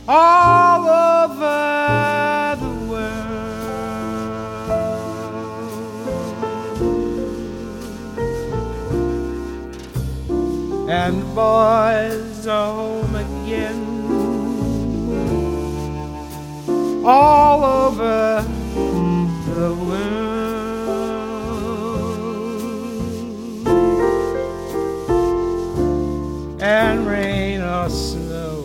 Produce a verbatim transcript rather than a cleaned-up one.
all over the world. And the boys are home again, all over the world.